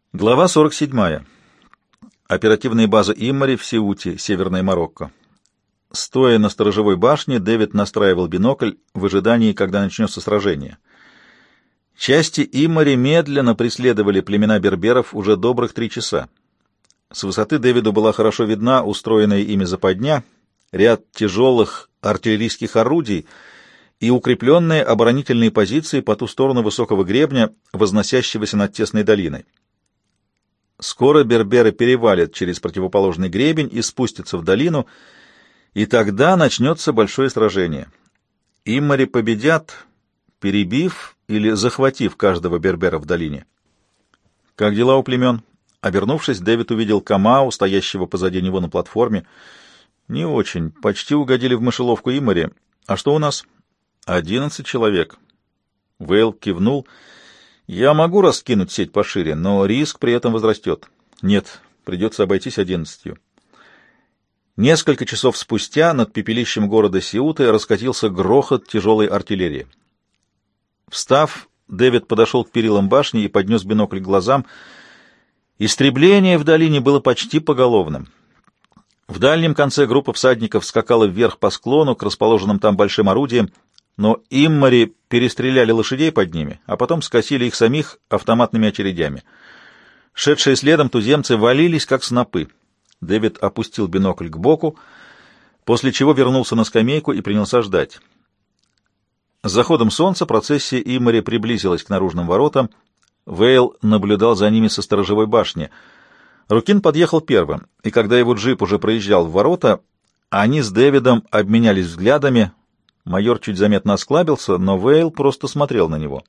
Глава 47. Оперативная база Иммари в Сеуте, Северное Марокко. Стоя на сторожевой башне, Дэвид настраивал бинокль в ожидании, когда начнется сражение. Части Иммари медленно преследовали племена берберов уже добрых 3 часа. С высоты Дэвиду была хорошо видна устроенная ими западня, ряд тяжелых артиллерийских орудий и укрепленные оборонительные позиции по ту сторону высокого гребня, возносящегося над тесной долиной. Скоро берберы перевалят через противоположный гребень и спустятся в долину, и тогда начнется большое сражение. Иммари победят, перебив или захватив каждого бербера в долине. «Как дела у племен?» Обернувшись, Дэвид увидел Камау, стоящего позади него на платформе. «Не очень. Почти угодили в мышеловку Иммари. А что у нас?» 11 человек. Вейл кивнул. «Я могу раскинуть сеть пошире, но риск при этом возрастет». «Нет, придется обойтись 11». Несколько часов спустя над пепелищем города Сеуты раскатился грохот тяжелой артиллерии. Встав, Дэвид подошел к перилам башни и поднес бинокль к глазам. Истребление в долине было почти поголовным. В дальнем конце группа всадников скакала вверх по склону к расположенным там большим орудиям, но Иммари перестреляли лошадей под ними, а потом скосили их самих автоматными очередями. Шедшие следом туземцы валились, как снопы. Дэвид опустил бинокль к боку, после чего вернулся на скамейку и принялся ждать. С заходом солнца процессия Иммари приблизилась к наружным воротам. Вейл наблюдал за ними со сторожевой башни. Рукин подъехал первым, и когда его джип уже проезжал в ворота, они с Дэвидом обменялись взглядами. Майор чуть заметно осклабился, но Вейл просто смотрел на него.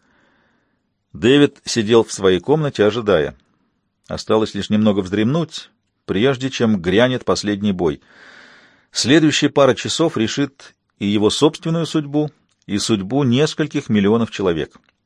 Дэвид сидел в своей комнате, ожидая. Осталось лишь немного вздремнуть, прежде чем грянет последний бой. Следующая пара часов решит и его собственную судьбу, и судьбу нескольких миллионов человек.